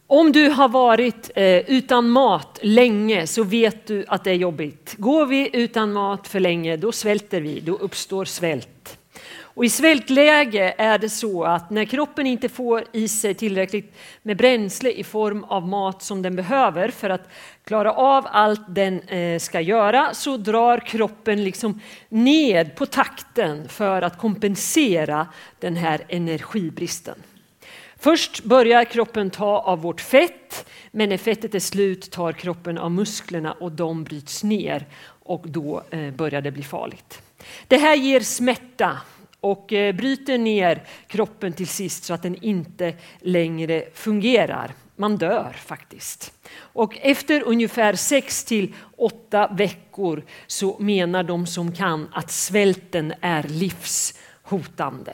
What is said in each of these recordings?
Om du har varit utan mat länge så vet du att det är jobbigt. Går vi utan mat för länge, då svälter vi, då uppstår svält. Och i svältläge är det så att när kroppen inte får i sig tillräckligt med bränsle i form av mat som den behöver för att klara av allt den ska göra, så drar kroppen liksom ned på takten för att kompensera den här energibristen. Först börjar kroppen ta av vårt fett, men när fettet är slut tar kroppen av musklerna och de bryts ner och då börjar det bli farligt. Det här ger smärta och bryter ner kroppen till sist så att den inte längre fungerar. Man dör faktiskt. Och efter ungefär 6 till 8 veckor så menar de som kan att svälten är livshotande.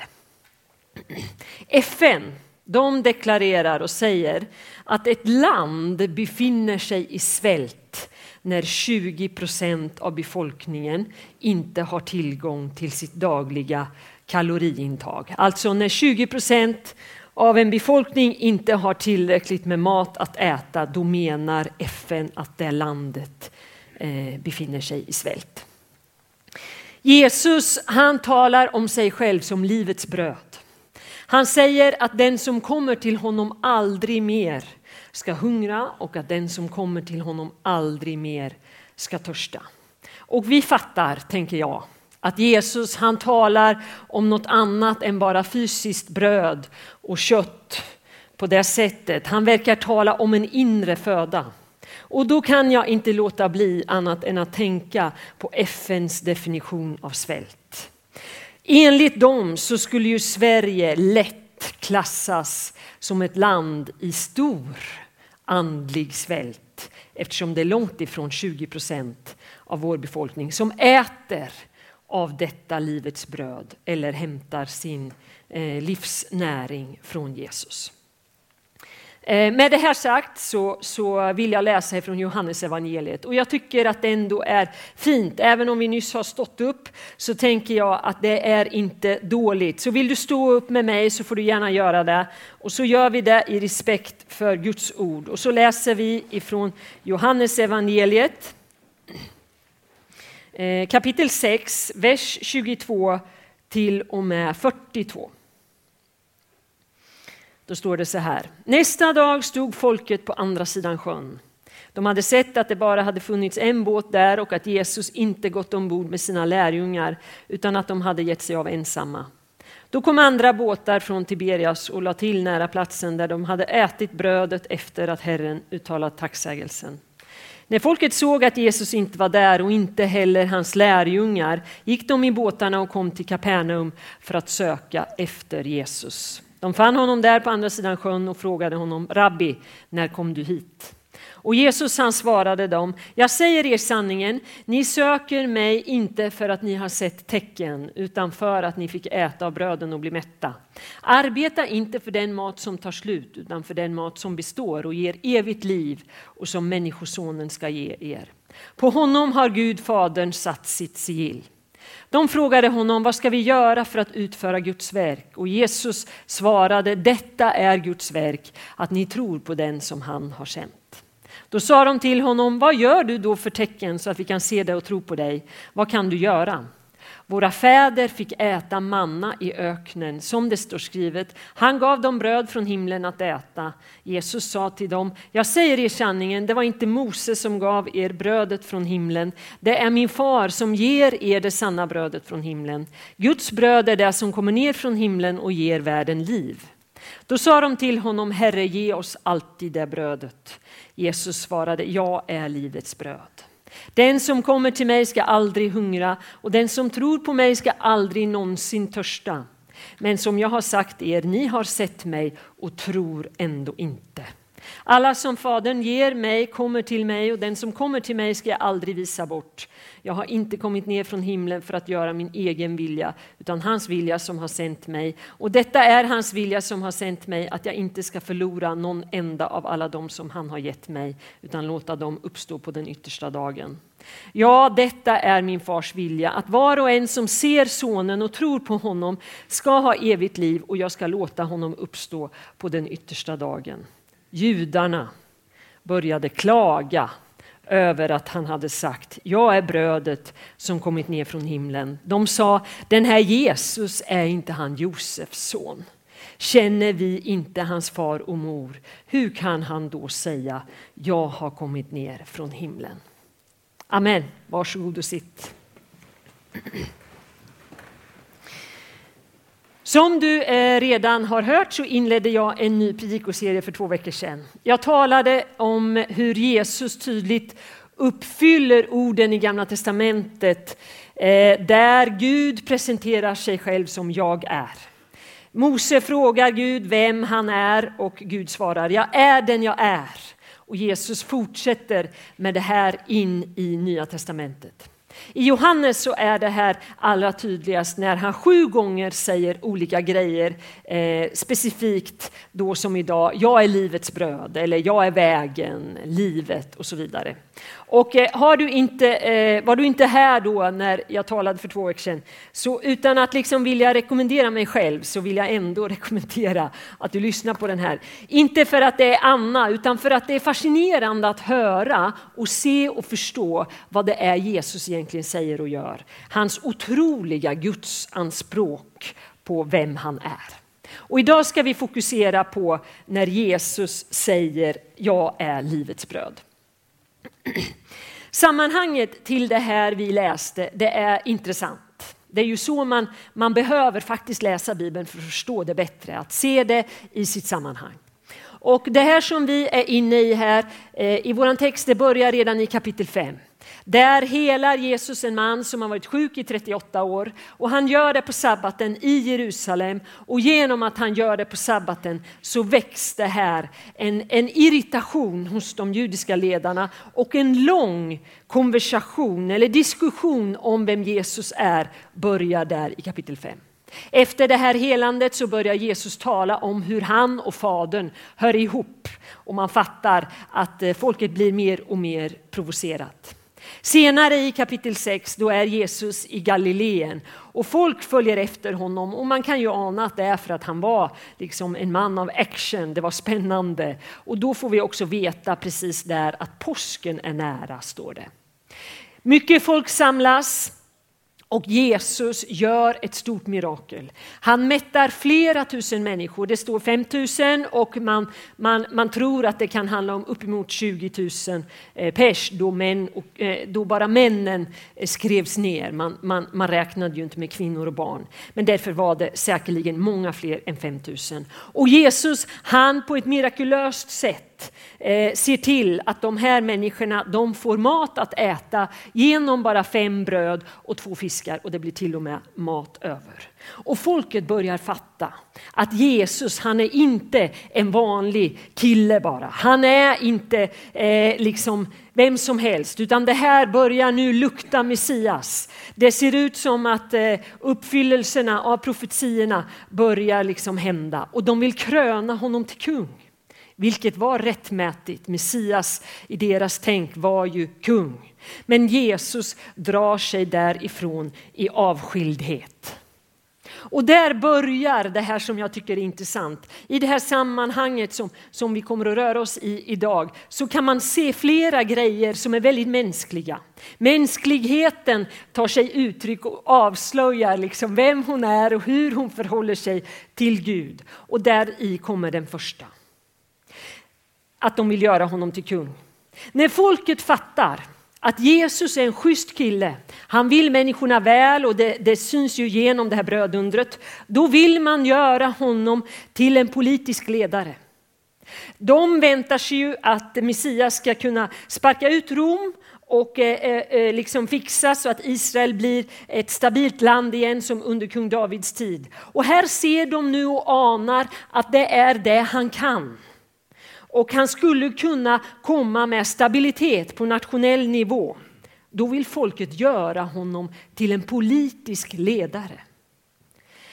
FN, de deklarerar och säger att ett land befinner sig i svält när 20% av befolkningen inte har tillgång till sitt dagliga kaloriintag. Alltså när 20% av en befolkning inte har tillräckligt med mat att äta, då menar FN att det landet befinner sig i svält. Jesus, han talar om sig själv som livets bröd. Han säger att den som kommer till honom aldrig mer ska hungra och att den som kommer till honom aldrig mer ska törsta. Och vi fattar, tänker jag, att Jesus, han talar om något annat än bara fysiskt bröd och kött på det sättet. Han verkar tala om en inre föda. Och då kan jag inte låta bli annat än att tänka på FN:s definition av svält. Enligt dem så skulle ju Sverige lätt klassas som ett land i stor andlig svält, eftersom det är långt ifrån 20% av vår befolkning som äter av detta livets bröd eller hämtar sin livsnäring från Jesus. Med det här sagt så vill jag läsa från Johannes evangeliet, och jag tycker att det ändå är fint. Även om vi nyss har stått upp så tänker jag att det är inte dåligt. Så vill du stå upp med mig så får du gärna göra det, och så gör vi det i respekt för Guds ord. Och så läser vi ifrån Johannes evangeliet kapitel 6, vers 22 till och med 42. Då står det så här. Nästa dag stod folket på andra sidan sjön. De hade sett att det bara hade funnits en båt där och att Jesus inte gått ombord med sina lärjungar utan att de hade gett sig av ensamma. Då kom andra båtar från Tiberias och la till nära platsen där de hade ätit brödet efter att Herren uttalat tacksägelsen. När folket såg att Jesus inte var där och inte heller hans lärjungar gick de i båtarna och kom till Kapernaum för att söka efter Jesus. De fann honom där på andra sidan sjön och frågade honom: Rabbi, när kom du hit? Och Jesus, han svarade dem: jag säger er sanningen, ni söker mig inte för att ni har sett tecken utan för att ni fick äta av bröden och bli mätta. Arbeta inte för den mat som tar slut utan för den mat som består och ger evigt liv och som människosonen ska ge er. På honom har Gud Fadern satt sitt sigill. De frågade honom: vad ska vi göra för att utföra Guds verk? Och Jesus svarade: detta är Guds verk, att ni tror på den som han har sänt. Då sa de till honom: vad gör du då för tecken så att vi kan se det och tro på dig? Vad kan du göra? Våra fäder fick äta manna i öknen, som det står skrivet. Han gav dem bröd från himlen att äta. Jesus sa till dem: jag säger er sanningen, det var inte Mose som gav er brödet från himlen. Det är min far som ger er det sanna brödet från himlen. Guds bröd är det som kommer ner från himlen och ger världen liv. Då sa de till honom: Herre, ge oss alltid det brödet. Jesus svarade: jag är livets bröd. Den som kommer till mig ska aldrig hungra och den som tror på mig ska aldrig någonsin törsta. Men som jag har sagt er, ni har sett mig och tror ändå inte. Alla som Fadern ger mig kommer till mig och den som kommer till mig ska jag aldrig visa bort. Jag har inte kommit ner från himlen för att göra min egen vilja utan hans vilja som har sänt mig. Och detta är hans vilja som har sänt mig, att jag inte ska förlora någon enda av alla dem som han har gett mig utan låta dem uppstå på den yttersta dagen. Ja, detta är min fars vilja, att var och en som ser sonen och tror på honom ska ha evigt liv och jag ska låta honom uppstå på den yttersta dagen. judarna började klaga över att han hade sagt: jag är brödet som kommit ner från himlen. De sa: den här Jesus, är inte han Josefs son? Känner vi inte hans far och mor? Hur kan han då säga: jag har kommit ner från himlen? Amen. Varsågod och sitt. Som du redan har hört så inledde jag en ny predikoserie för 2 veckor sedan. Jag talade om hur Jesus tydligt uppfyller orden i Gamla testamentet där Gud presenterar sig själv som jag är. Mose frågar Gud vem han är och Gud svarar: jag är den jag är. Och Jesus fortsätter med det här in i Nya testamentet. I Johannes så är det här allra tydligast när han 7 gånger säger olika grejer, specifikt då som idag: jag är livets bröd, eller jag är vägen, livet och så vidare. Och var du inte här då när jag talade för 2 veckor sedan, så utan att liksom vilja rekommendera mig själv så vill jag ändå rekommendera att du lyssnar på den här. Inte för att det är Anna, utan för att det är fascinerande att höra och se och förstå vad det är Jesus egentligen säger och gör. Hans otroliga gudsanspråk på vem han är. Och idag ska vi fokusera på när Jesus säger: jag är livets bröd. Sammanhanget till det här vi läste, det är intressant. Det är ju så man behöver faktiskt läsa Bibeln för att förstå det bättre, att se det i sitt sammanhang. Och det här som vi är inne i här i våran text, det börjar redan i kapitel 5. Där helar Jesus en man som har varit sjuk i 38 år. Och han gör det på sabbaten i Jerusalem. Och genom att han gör det på sabbaten så växte här en irritation hos de judiska ledarna. Och en lång konversation eller diskussion om vem Jesus är börjar där i kapitel 5. Efter det här helandet så börjar Jesus tala om hur han och fadern hör ihop. Och man fattar att folket blir mer och mer provocerat. Senare i kapitel 6 då är Jesus i Galileen och folk följer efter honom, och man kan ju ana att det är för att han var liksom en man av action, det var spännande. Och då får vi också veta precis där att påsken är nära, står det. Mycket folk samlas. Och Jesus gör ett stort mirakel. Han mättar flera tusen människor. Det står 5 000 och man tror att det kan handla om uppemot 20 000 pers då bara männen skrevs ner. Man räknade ju inte med kvinnor och barn. Men därför var det säkerligen många fler än 5 000. Och Jesus, han på ett mirakulöst sätt ser till att de här människorna, de får mat att äta genom bara 5 bröd och 2 fiskar, och det blir till och med mat över. Och folket börjar fatta att Jesus, han är inte en vanlig kille bara. Han är inte liksom vem som helst, utan det här börjar nu lukta Messias. Det ser ut som att uppfyllelserna av profetierna börjar liksom hända, och de vill kröna honom till kung. Vilket var rättmätigt. Messias i deras tänk var ju kung. Men Jesus drar sig därifrån i avskildhet. Och där börjar det här som jag tycker är intressant. I det här sammanhanget som vi kommer att röra oss i idag, så kan man se flera grejer som är väldigt mänskliga. Mänskligheten tar sig uttryck och avslöjar liksom vem hon är och hur hon förhåller sig till Gud. Och där i kommer den första. Att de vill göra honom till kung. När folket fattar att Jesus är en schysst kille, han vill människorna väl, och det syns ju genom det här brödundret, då vill man göra honom till en politisk ledare. De väntar sig ju att Messias ska kunna sparka ut Rom och liksom fixa så att Israel blir ett stabilt land igen som under kung Davids tid. Och här ser de nu och anar att det är det han kan. Och han skulle kunna komma med stabilitet på nationell nivå. Då vill folket göra honom till en politisk ledare.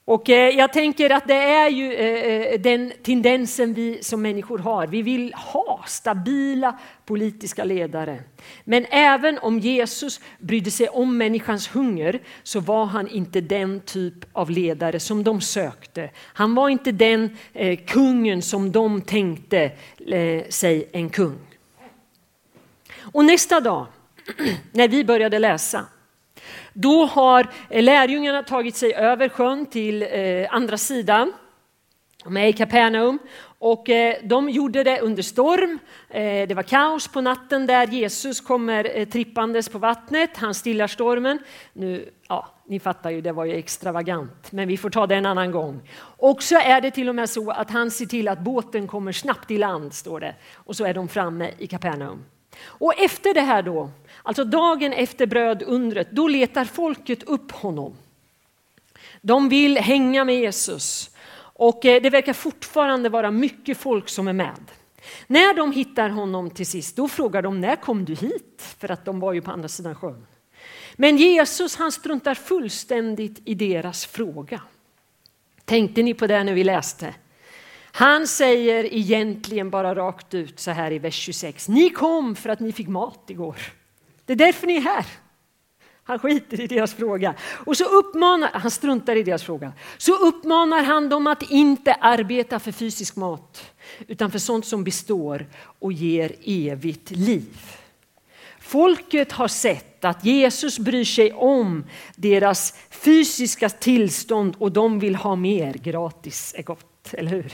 Och jag tänker att det är ju den tendensen vi som människor har. Vi vill ha stabila politiska ledare. Men även om Jesus brydde sig om människans hunger så var han inte den typ av ledare som de sökte. Han var inte den kungen som de tänkte sig en kung. Och nästa dag när vi började läsa, då har lärjungarna tagit sig över sjön till andra sidan. De är i Kapernaum och de gjorde det under storm. Det var kaos på natten där Jesus kommer trippandes på vattnet. Han stillar stormen. Nu, ja, ni fattar ju, det var ju extravagant. Men vi får ta det en annan gång. Och så är det till och med så att han ser till att båten kommer snabbt i land, står det. Och så är de framme i Kapernaum. Och efter det här då, alltså dagen efter brödundret, då letar folket upp honom. De vill hänga med Jesus. Och det verkar fortfarande vara mycket folk som är med. När de hittar honom till sist, då frågar de, när kom du hit? För att de var ju på andra sidan sjön. Men Jesus, han struntar fullständigt i deras fråga. Tänkte ni på det när vi läste? Han säger egentligen bara rakt ut så här i vers 26. Ni kom för att ni fick mat igår. Det är därför ni är här. Han skiter i deras fråga. Och så han struntar i deras fråga. Så uppmanar han dem att inte arbeta för fysisk mat. Utan för sånt som består och ger evigt liv. Folket har sett att Jesus bryr sig om deras fysiska tillstånd. Och de vill ha mer. Gratis är gott, eller hur?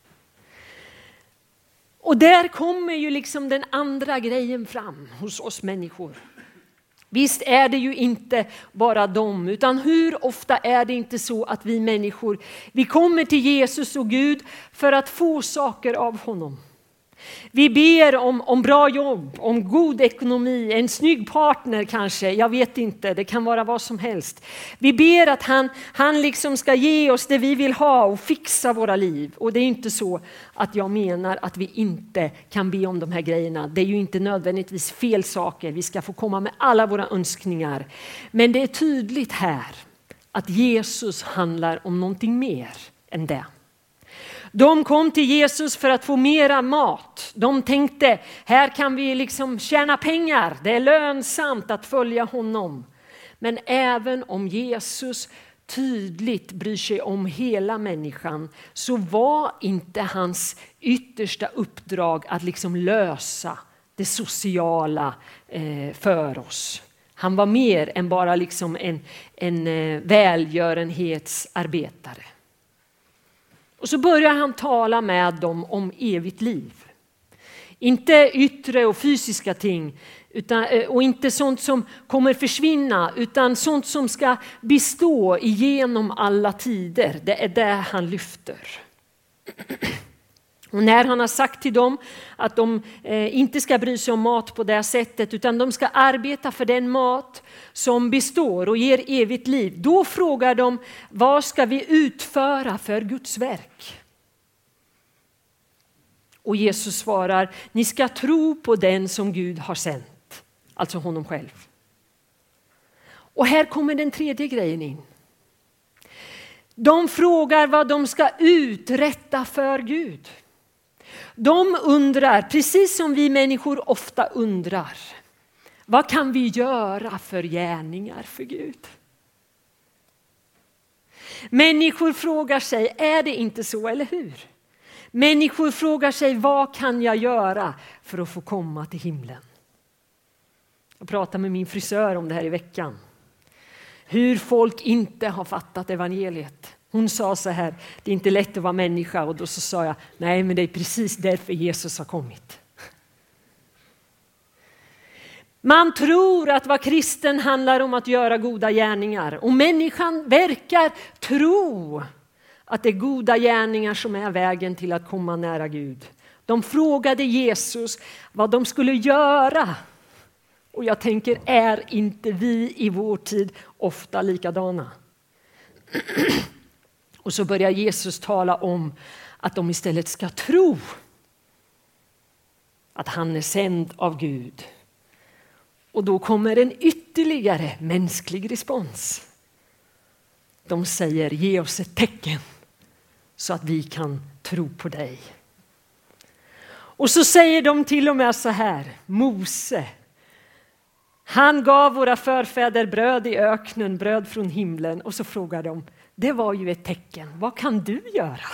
Och där kommer ju liksom den andra grejen fram hos oss människor. Visst är det ju inte bara dem, utan hur ofta är det inte så att vi människor, vi kommer till Jesus och Gud för att få saker av honom. Vi ber om bra jobb, om god ekonomi, en snygg partner kanske, jag vet inte, det kan vara vad som helst. Vi ber att han liksom ska ge oss det vi vill ha och fixa våra liv. Och det är inte så att jag menar att vi inte kan be om de här grejerna. Det är ju inte nödvändigtvis fel saker, vi ska få komma med alla våra önskningar. Men det är tydligt här att Jesus handlar om någonting mer än det. De kom till Jesus för att få mera mat. De tänkte, här kan vi liksom tjäna pengar. Det är lönsamt att följa honom. Men även om Jesus tydligt bryr sig om hela människan, så var inte hans yttersta uppdrag att liksom lösa det sociala för oss. Han var mer än bara liksom en välgörenhetsarbetare. Och så börjar han tala med dem om evigt liv. Inte yttre och fysiska ting och inte sånt som kommer försvinna, utan sånt som ska bestå igenom alla tider. Det är det han lyfter. Och när han har sagt till dem att de inte ska bry sig om mat på det sättet, utan de ska arbeta för den mat som består och ger evigt liv. Då frågar de, vad ska vi utföra för Guds verk? Och Jesus svarar, ni ska tro på den som Gud har sänt. Alltså honom själv. Och här kommer den tredje grejen in. De frågar vad de ska uträtta för Gud. De undrar, precis som vi människor ofta undrar, vad kan vi göra för gärningar för Gud? Människor frågar sig, är det inte så, eller hur? Människor frågar sig, vad kan jag göra för att få komma till himlen? Jag pratade med min frisör om det här i veckan. Hur folk inte har fattat evangeliet. Hon sa så här, det är inte lätt att vara människa. Och då så sa jag, nej men det är precis därför Jesus har kommit. Man tror att vara kristen handlar om att göra goda gärningar. Och människan verkar tro att det är goda gärningar som är vägen till att komma nära Gud. De frågade Jesus vad de skulle göra. Och jag tänker, är inte vi i vår tid ofta likadana? Och så börjar Jesus tala om att de istället ska tro att han är sänd av Gud. Och då kommer en ytterligare mänsklig respons. De säger, ge oss ett tecken så att vi kan tro på dig. Och så säger de till och med så här, Mose, han gav våra förfäder bröd i öknen, bröd från himlen. Och så frågar de, det var ju ett tecken, vad kan du göra?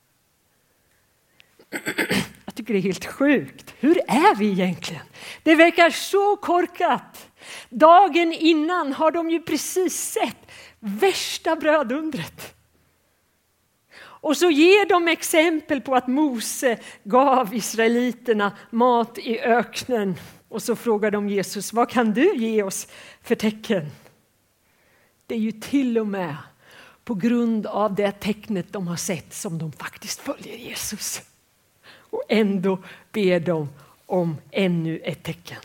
Jag tycker det är helt sjukt. Hur är vi egentligen? Det verkar så korkat. Dagen innan har de ju precis sett värsta brödundret. Och så ger de exempel på att Mose gav israeliterna mat i öknen. Och så frågar de Jesus, vad kan du ge oss för tecken? Det är ju till och med på grund av det tecknet de har sett som de faktiskt följer Jesus. Och ändå ber de om ännu ett tecken.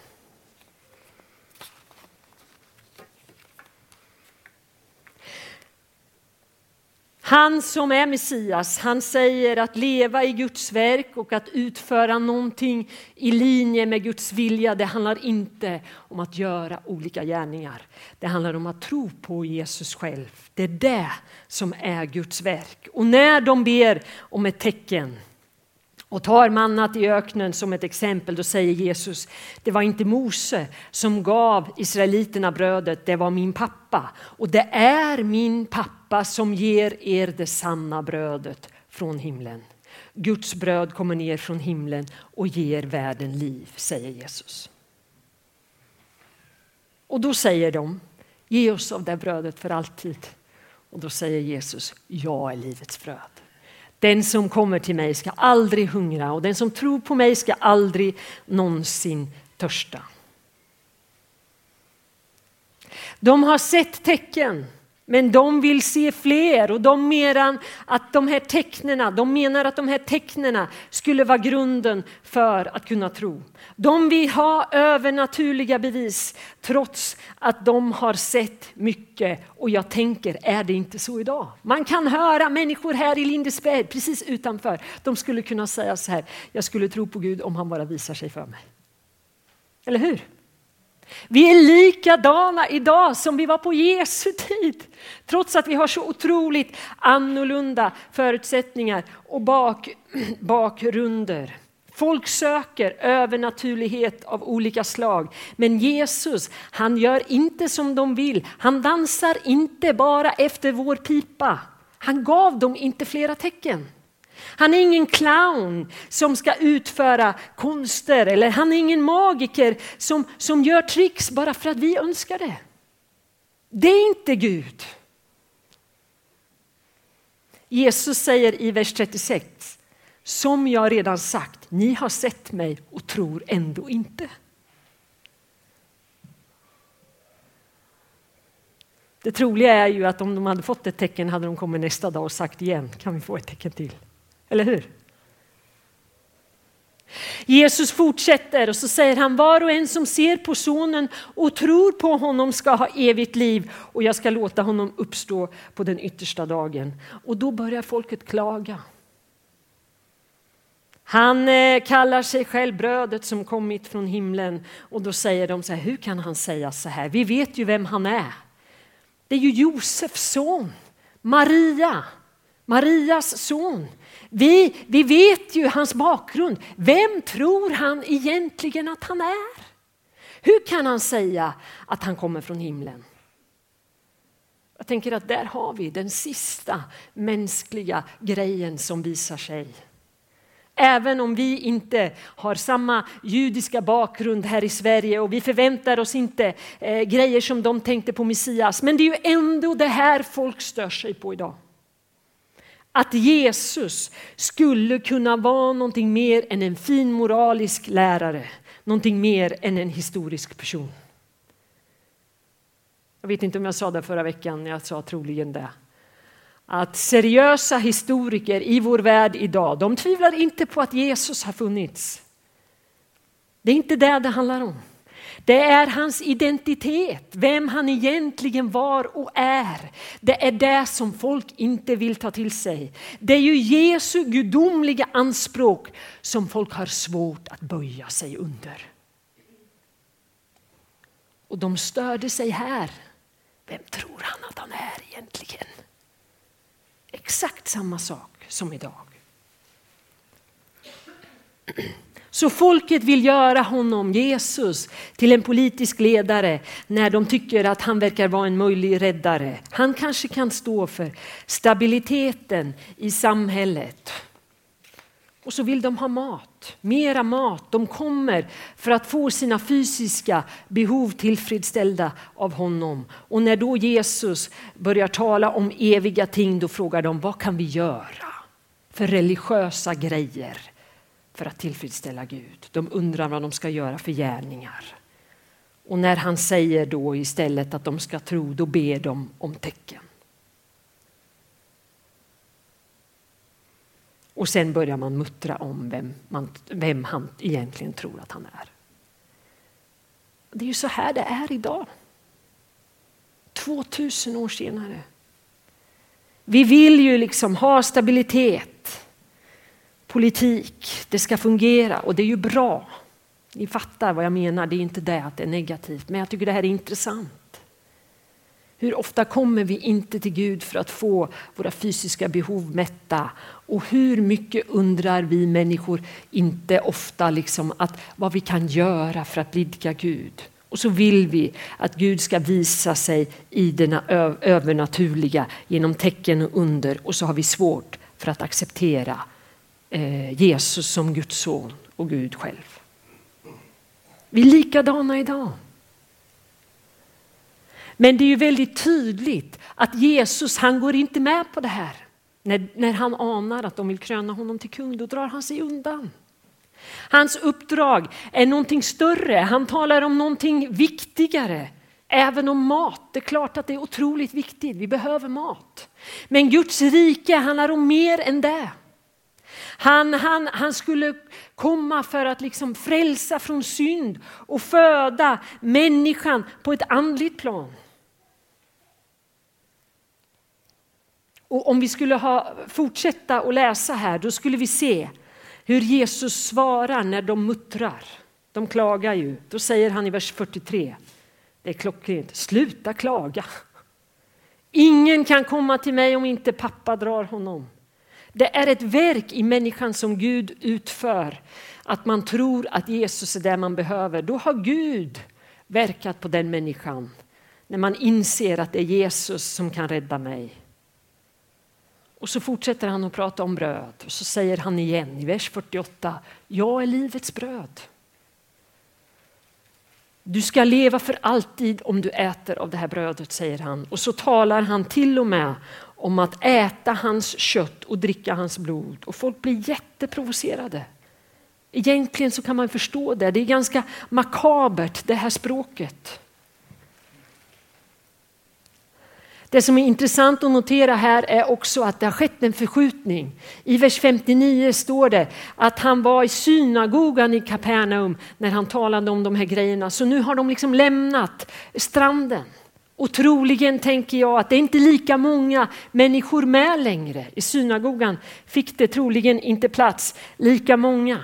Han som är Messias, han säger att leva i Guds verk och att utföra någonting i linje med Guds vilja. Det handlar inte om att göra olika gärningar. Det handlar om att tro på Jesus själv. Det är det som är Guds verk. Och när de ber om ett tecken och tar mannat i öknen som ett exempel, då säger Jesus, det var inte Mose som gav israeliterna brödet, det var min pappa. Och det är min pappa som ger er det sanna brödet från himlen. Guds bröd kommer ner från himlen och ger världen liv, säger Jesus. Och då säger de, ge oss av det brödet för alltid. Och då säger Jesus, jag är livets bröd. Den som kommer till mig ska aldrig hungra och den som tror på mig ska aldrig någonsin törsta. De har sett tecken, men de vill se fler och de menar att de här tecknena skulle vara grunden för att kunna tro. De vill ha övernaturliga bevis trots att de har sett mycket. Och jag tänker, är det inte så idag? Man kan höra människor här i Lindesberg precis utanför. De skulle kunna säga så här, jag skulle tro på Gud om han bara visar sig för mig. Eller hur? Vi är likadana idag som vi var på Jesu tid. Trots att vi har så otroligt annorlunda förutsättningar och bakgrunder. Folk söker övernaturlighet av olika slag. Men Jesus, han gör inte som de vill. Han dansar inte bara efter vår pipa. Han gav dem inte flera tecken. Han är ingen clown som ska utföra konster. Eller han är ingen magiker som gör tricks bara för att vi önskar det. Det är inte Gud. Jesus säger i vers 36. Som jag redan sagt, ni har sett mig och tror ändå inte. Det troliga är ju att om de hade fått ett tecken hade de kommit nästa dag och sagt igen, kan vi få ett tecken till? Eller hur? Jesus fortsätter och så säger han, var och en som ser på sonen och tror på honom ska ha evigt liv och jag ska låta honom uppstå på den yttersta dagen. Och då börjar folket klaga. Han kallar sig själv brödet som kommit från himlen och då säger de så här, hur kan han säga så här? Vi vet ju vem han är. Det är ju Josefs son, Marias son. Vi vet ju hans bakgrund. Vem tror han egentligen att han är? Hur kan han säga att han kommer från himlen? Jag tänker att där har vi den sista mänskliga grejen som visar sig. Även om vi inte har samma judiska bakgrund här i Sverige och vi förväntar oss inte grejer som de tänkte på Messias. Men det är ju ändå det här folk stör sig på idag. Att Jesus skulle kunna vara någonting mer än en fin moralisk lärare. Någonting mer än en historisk person. Jag vet inte om jag sa det förra veckan, jag sa troligen det. Att seriösa historiker i vår värld idag, de tvivlar inte på att Jesus har funnits. Det är inte det handlar om. Det är hans identitet, vem han egentligen var och är. Det är det som folk inte vill ta till sig. Det är ju Jesu gudomliga anspråk som folk har svårt att böja sig under. Och de störde sig här. Vem tror han att han är egentligen? exakt samma sak som idag. Så folket vill göra honom, Jesus, till en politisk ledare när de tycker att han verkar vara en möjlig räddare. Han kanske kan stå för stabiliteten i samhället. Och så vill de ha mat, mera mat. De kommer för att få sina fysiska behov tillfredsställda av honom. Och när då Jesus börjar tala om eviga ting, då frågar de, vad kan vi göra för religiösa grejer för att tillfredsställa Gud? De undrar vad de ska göra för gärningar. Och när han säger då istället att de ska tro, då ber de om tecken. Och sen börjar man muttra om vem han egentligen tror att han är. Det är ju så här det är idag. 2000 år senare. Vi vill ju liksom ha stabilitet. Politik, det ska fungera och det är ju bra. Ni fattar vad jag menar, det är inte det att det är negativt. Men jag tycker det här är intressant. Hur ofta kommer vi inte till Gud för att få våra fysiska behov mätta? Och hur mycket undrar vi människor inte ofta liksom att vad vi kan göra för att blidka Gud? Och så vill vi att Gud ska visa sig i den övernaturliga genom tecken och under. Och så har vi svårt för att acceptera Jesus som Guds son och Gud själv. Vi är likadana idag. Men det är ju väldigt tydligt att Jesus, han går inte med på det här. När han anar att de vill kröna honom till kung, då drar han sig undan. Hans uppdrag är någonting större. Han talar om någonting viktigare. Även om mat. Det är klart att det är otroligt viktigt. Vi behöver mat. Men Guds rike handlar om mer än det. Han skulle komma för att liksom frälsa från synd och föda människan på ett andligt plan. Och om vi skulle fortsätta att läsa här, då skulle vi se hur Jesus svarar när de muttrar. De klagar ju. Då säger han i vers 43, det är klockrent, sluta klaga. Ingen kan komma till mig om inte pappa drar honom. Det är ett verk i människan som Gud utför. Att man tror att Jesus är det man behöver. Då har Gud verkat på den människan. När man inser att det är Jesus som kan rädda mig. Och så fortsätter han att prata om bröd. Och så säger han igen i vers 48. Jag är livets bröd. Du ska leva för alltid om du äter av det här brödet, säger han. Och så talar han till och med om att äta hans kött och dricka hans blod. Och folk blir jätteprovocerade. Egentligen så kan man förstå det. Det är ganska makabert, det här språket. Det som är intressant att notera här är också att det har skett en förskjutning. I vers 59 står det att han var i synagogan i Kapernaum när han talade om de här grejerna. Så nu har de liksom lämnat stranden. Och troligen tänker jag att det är inte lika många människor med längre. I synagogan fick det troligen inte plats lika många.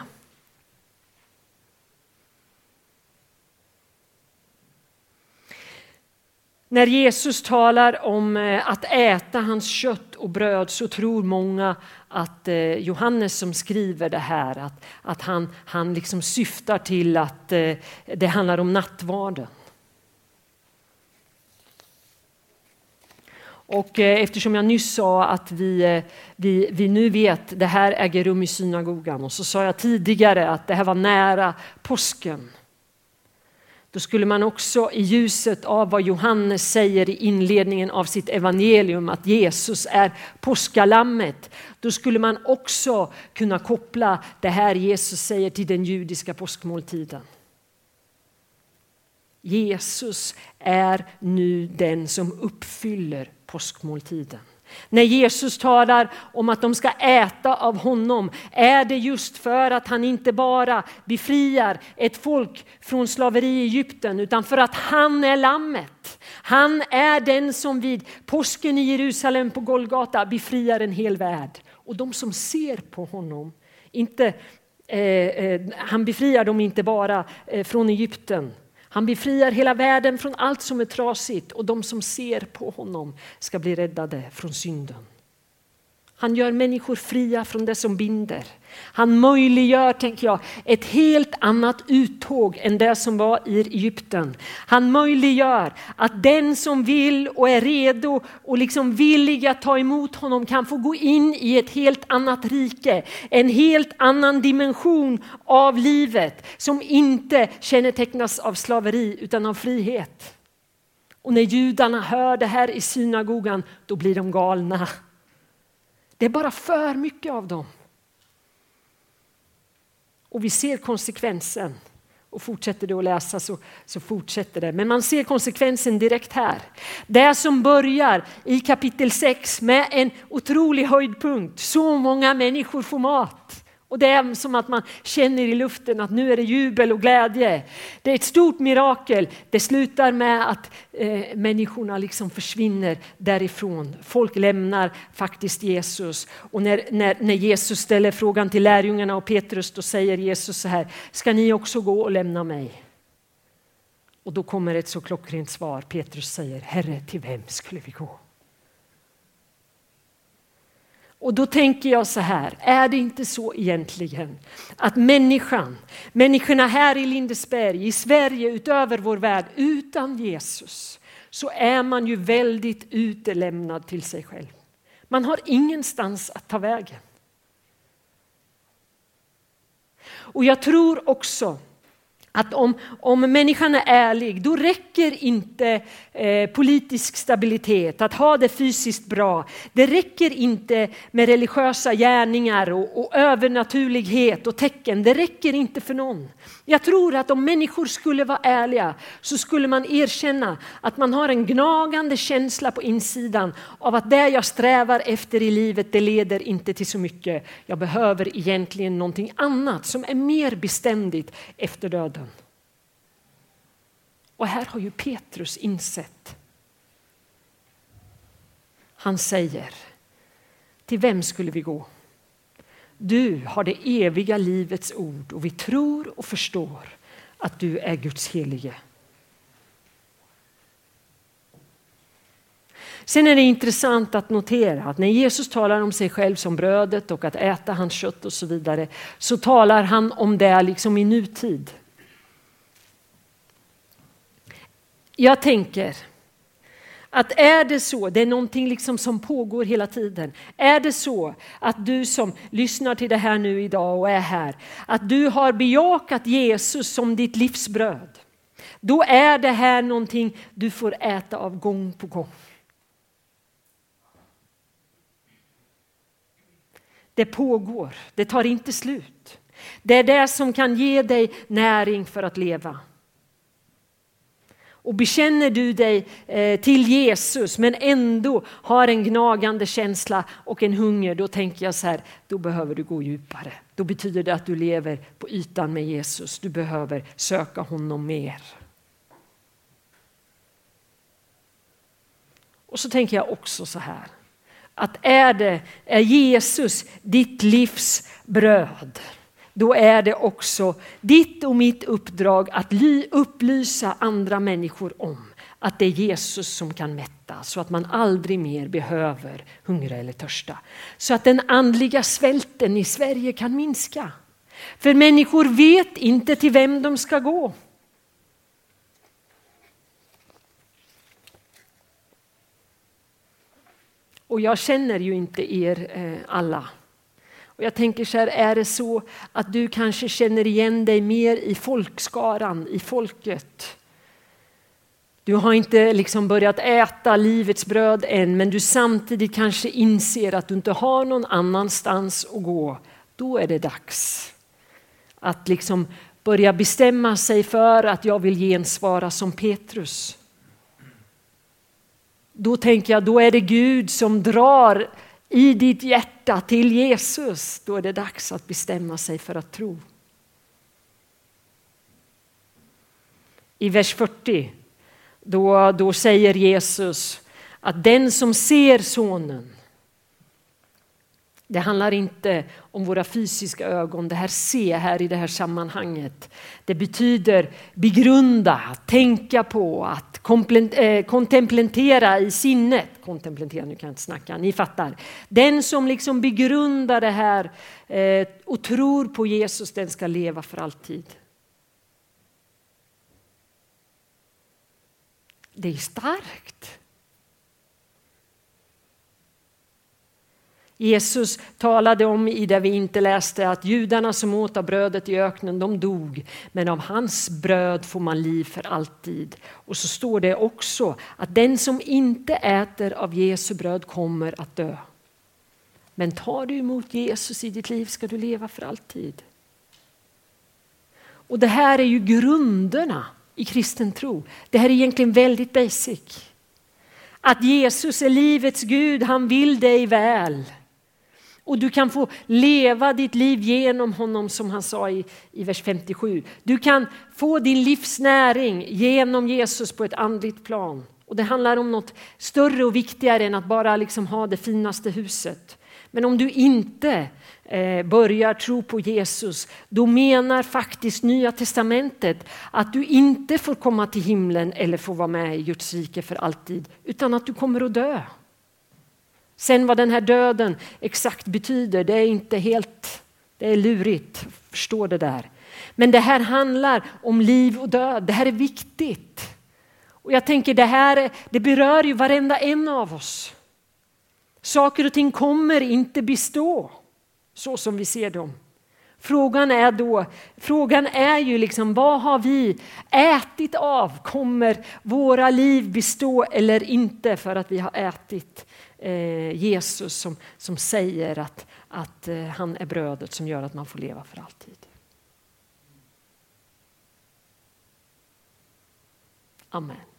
När Jesus talar om att äta hans kött och bröd så tror många att Johannes som skriver det här att han liksom syftar till att det handlar om nattvarden. Och eftersom jag nyss sa att vi nu vet det här äger rum i synagogan och så sa jag tidigare att det här var nära påsken. Då skulle man också i ljuset av vad Johannes säger i inledningen av sitt evangelium att Jesus är påskalammet. Då skulle man också kunna koppla det här Jesus säger till den judiska påskmåltiden. Jesus är nu den som uppfyller påskmåltiden. När Jesus talar om att de ska äta av honom är det just för att han inte bara befriar ett folk från slaveri i Egypten utan för att han är lammet. Han är den som vid påsken i Jerusalem på Golgata befriar en hel värld. Och de som ser på honom, han befriar dem inte bara från Egypten. Han befriar hela världen från allt som är trasigt och de som ser på honom ska bli räddade från synden. Han gör människor fria från det som binder. Han möjliggör, tänker jag, ett helt annat uttåg än det som var i Egypten. Han möjliggör att den som vill och är redo och liksom villig att ta emot honom kan få gå in i ett helt annat rike. En helt annan dimension av livet som inte kännetecknas av slaveri utan av frihet. Och när judarna hör det här i synagogan, då blir de galna. Det är bara för mycket av dem. Och vi ser konsekvensen. Och fortsätter det att läsa så fortsätter det. Men man ser konsekvensen direkt här. Det som börjar i kapitel 6 med en otrolig höjdpunkt. Så många människor får mat. Och det är som att man känner i luften att nu är det jubel och glädje. Det är ett stort mirakel. Det slutar med att människorna liksom försvinner därifrån. Folk lämnar faktiskt Jesus. Och när Jesus ställer frågan till lärjungarna och Petrus, då säger Jesus så här: ska ni också gå och lämna mig? Och då kommer ett så klockrent svar. Petrus säger: Herre, till vem skulle vi gå? Och då tänker jag så här, är det inte så egentligen att människorna här i Lindesberg, i Sverige, utöver vår värld, utan Jesus, så är man ju väldigt utelämnad till sig själv. Man har ingenstans att ta vägen. Och jag tror också att om människan är ärlig, då räcker inte politisk stabilitet, att ha det fysiskt bra. Det räcker inte med religiösa gärningar och övernaturlighet och tecken. Det räcker inte för någon. Jag tror att om människor skulle vara ärliga så skulle man erkänna att man har en gnagande känsla på insidan av att det jag strävar efter i livet, det leder inte till så mycket. Jag behöver egentligen någonting annat som är mer beständigt efter döden. Och här har ju Petrus insett. Han säger: till vem skulle vi gå? Du har det eviga livets ord och vi tror och förstår att du är Guds helige. Sen är det intressant att notera att när Jesus talar om sig själv som brödet och att äta hans kött och så vidare, så talar han om det liksom i nutid. Jag tänker att är det så, det är någonting liksom som pågår hela tiden. Är det så att du som lyssnar till det här nu idag och är här, att du har bejakat Jesus som ditt livsbröd, då är det här någonting du får äta av gång på gång. Det pågår, det tar inte slut. Det är det som kan ge dig näring för att leva. Och bekänner du dig till Jesus men ändå har en gnagande känsla och en hunger, då tänker jag så här, då behöver du gå djupare. Då betyder det att du lever på ytan med Jesus. Du behöver söka honom mer. Och så tänker jag också så här, att är Jesus ditt livs bröd, då är det också ditt och mitt uppdrag att upplysa andra människor om att det är Jesus som kan mätta, så att man aldrig mer behöver hungra eller törsta. Så att den andliga svälten i Sverige kan minska. För människor vet inte till vem de ska gå. Och jag känner ju inte er alla. Och jag tänker så här, är det så att du kanske känner igen dig mer i folkskaran, i folket? Du har inte liksom börjat äta livets bröd än, men du samtidigt kanske inser att du inte har någon annanstans att gå. Då är det dags att liksom börja bestämma sig för att jag vill gensvara som Petrus. Då tänker jag, då är det Gud som drar i ditt hjärta till Jesus. Då är det dags att bestämma sig för att tro. I vers 40 då säger Jesus att den som ser sonen Det handlar inte om våra fysiska ögon. Det här se här i det här sammanhanget. Det betyder begrunda, tänka på, att kontemplera i sinnet. Kontemplera, nu kan jag inte snacka, ni fattar. Den som liksom begrundar det här och tror på Jesus, den ska leva för alltid. Det är starkt. Jesus talade om i det vi inte läste att judarna som åt av brödet i öknen, de dog. Men av hans bröd får man liv för alltid. Och så står det också att den som inte äter av Jesu bröd kommer att dö. Men tar du emot Jesus i ditt liv ska du leva för alltid. Och det här är ju grunderna i kristen tro. Det här är egentligen väldigt basic. Att Jesus är livets Gud, han vill dig väl. Och du kan få leva ditt liv genom honom som han sa i vers 57. Du kan få din livsnäring genom Jesus på ett andligt plan. Och det handlar om något större och viktigare än att bara liksom ha det finaste huset. Men om du inte börjar tro på Jesus, då menar faktiskt Nya testamentet att du inte får komma till himlen eller få vara med i Guds rike för alltid, utan att du kommer att dö. Sen vad den här döden exakt betyder, det är inte helt, det är lurigt, förstå det där. Men det här handlar om liv och död, det här är viktigt. Och jag tänker det berör ju varenda en av oss. Saker och ting kommer inte bestå så som vi ser dem. Frågan är ju liksom, vad har vi ätit av? Kommer våra liv bestå eller inte för att vi har ätit Jesus som säger att han är brödet som gör att man får leva för alltid. Amen.